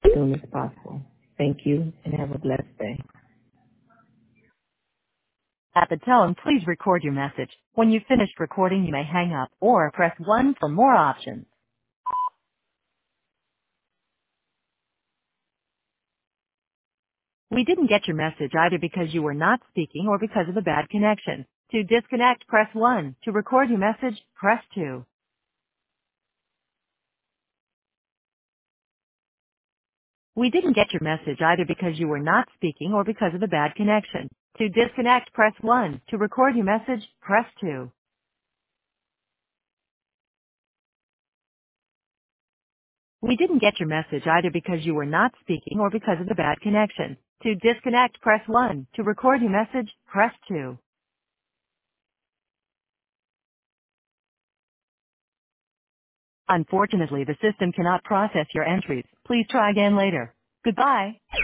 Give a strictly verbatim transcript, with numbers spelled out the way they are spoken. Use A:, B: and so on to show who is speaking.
A: as soon as possible. Thank you and have a blessed day.
B: At the tone, please record your message. When you've finished recording, you may hang up or press one for more options. We didn't get your message either because you were not speaking or because of a bad connection. To disconnect, press one. To record your message, press two. We didn't get your message either because you were not speaking or because of a bad connection. To disconnect, press one. To record your message, press two. We didn't get your message either because you were not speaking or because of the bad connection. To disconnect, press one. To record your message, press two. Unfortunately, the system cannot process your entries. Please try again later. Goodbye.